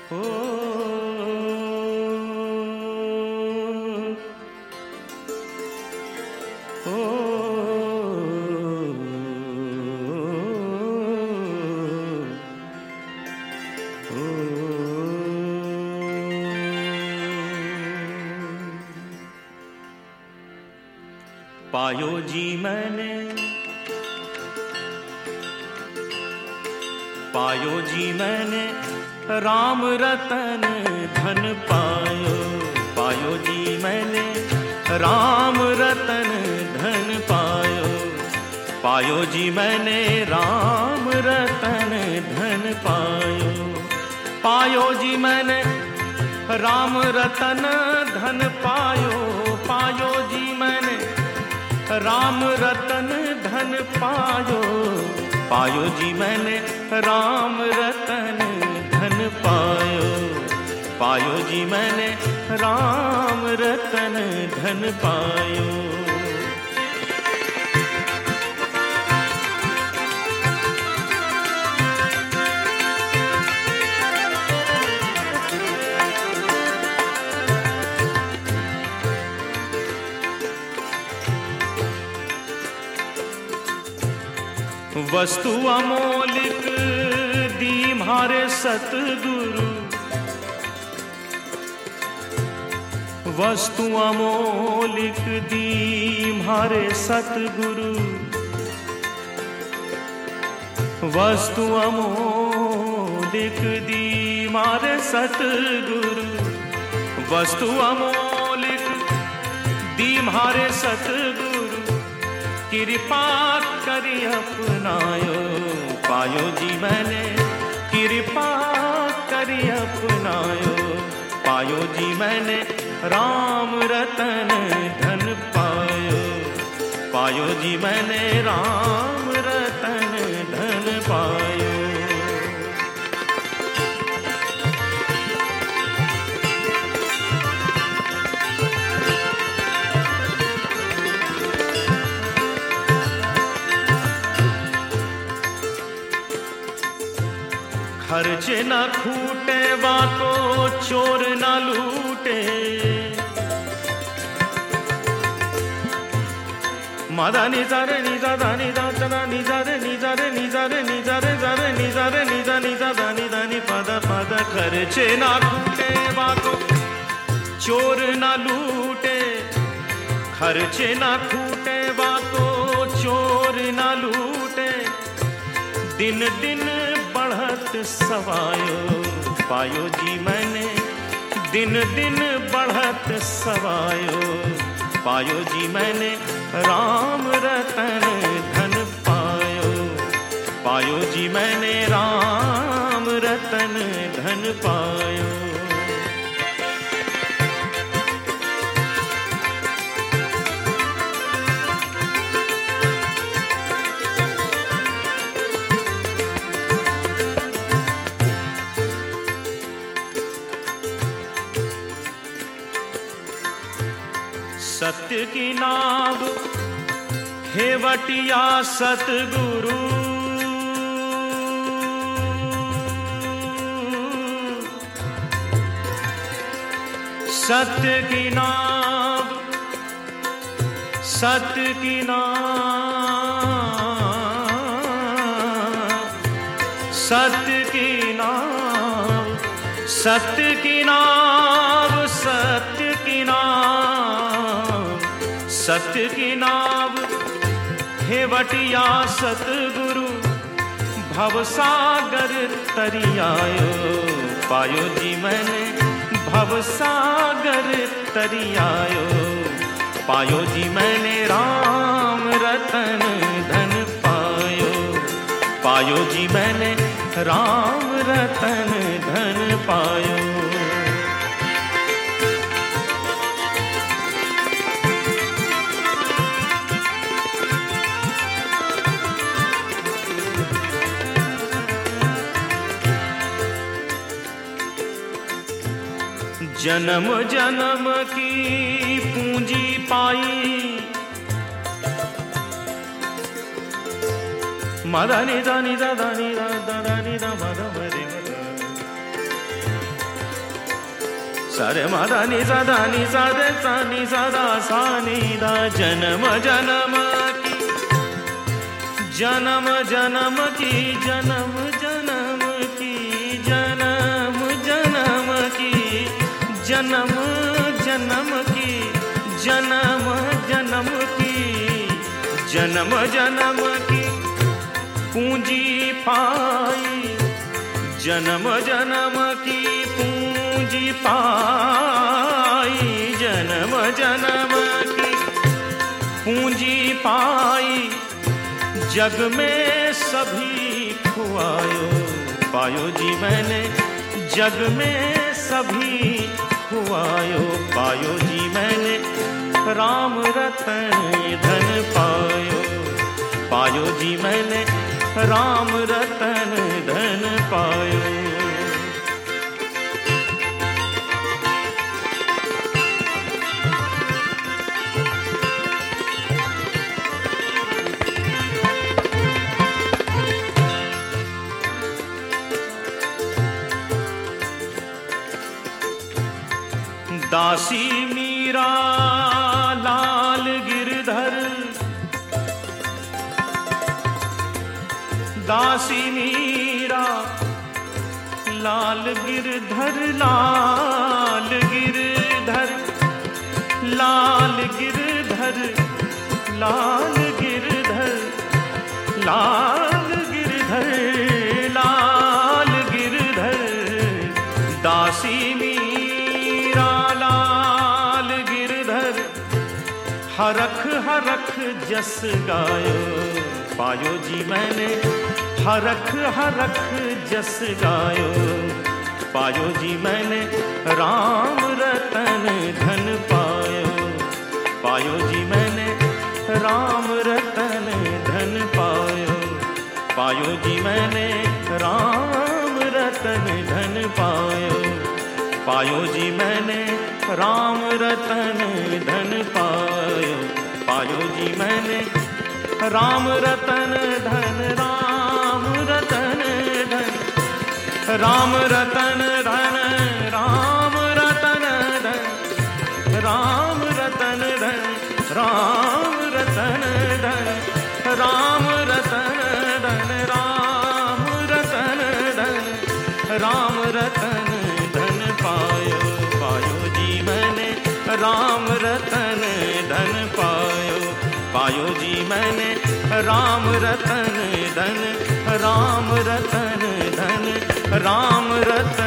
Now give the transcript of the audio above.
ओ पायो जी मैंने, पायो जी मैंने राम रतन धन पायो। पायो जी मैंने राम रतन धन पायो। पायो जी मैंने राम रतन धन पायो। पायो जी मैंने राम रतन धन पायो। पायो जी मैंने राम रतन धन पायो। पायो जी मैंने राम रतन धन पायो। पायो जी मैंने राम रतन धन पायो। वस्तु अमोलिक दी म्हारे सतगुरु। वस्तु अमोलिक दी म्हारे सतगुरु। वस्तु अमोलिक दी म्हारे सतगुरु। वस्तु अमोलिक दी म्हारे सतगुरु। कृपा करी अपनायो। पायो जी मैंने कृपा करी अपनायो। पायो जी मैंने राम रतन धन पायो। पायो जी मैंने राम रतन धन पायो। खर्चे न खूटे वाको चोर न लूटे। मादा नि सा रे नि सा दा नि दा दा नि सा रे नि सा रे नि सा रे नि सा रे सा रे नि सा रे नि सा नि सा दा नि पदा पदा। खर्चे न खूटे वाको चोर न लूटे। खर्चे न खूटे वाको चोर न लूटे। दिन दिन बढ़त सवायो। पायो जी मैंने दिन दिन बढ़त सवायो। पायो जी मैंने राम रतन धन पायो। पायो जी मैंने राम रतन धन पायो। सत्य की नाव हेवटिया सतगुरु। सत्य की नाव, सत्य की नाव, सत्य की नाव, सत्य की नाव, सत्य की नाव, सत्य की नाव हेवटिया सतगुरु। भवसागर तरियायो। पायो जी मैंने भवसागर तरियायो। पायो जी मैंने राम रतन धन पायो। पायो जी मैंने राम रतन धन पायो। जन्म जन्म की पूंजी पाई। मदा नि दा नि दा दा नि दा दा दा नि दा मदा मरे मदा। सरे मदा नि सा दा नि सा रे सा नि सा दा सा नि दा जन्म जन्म की जन्म जन्म की जन्म जन्म की जन्म जन्म की जन्म जन्म की जन्म जन्म की जन्म जन्म की पूंजी पाई जन्म जन्म की पूंजी पाई जन्म जन्म की पूंजी पाई जग में सभी खुआयो पायो जी मैंने जग में सभी खुआयो पायो जी मैंने राम रतन धन पायो पायो जी मैंने राम रतन धन पायो। दासी मीरा लाल गिरधर दासी मीरा लाल गिरधर लाल गिरधर लाल गिरधर लाल गिरधर लाल गिरधर लाल गिरधर दासी मीरा लाल गिरधर हरख हरख जस गायो पायो जी मैंने हरख हरख जस गायो पायो जी मैंने राम रतन धन पायो पायो जी मैंने राम रतन धन पायो पायो जी मैंने राम रतन धन पायो पायो जी मैंने राम रतन धन पायो पायो जी मैंने राम रतन धन राम रतन धन राम रतन धन राम रतन धन राम रतन धन राम रतन धन राम रतन धन राम रतन धन राम रतन धन पायो पायो जी मैंने राम रतन धन पायो पायो जी मैंने राम रतन धन राम रतन धन राम रतन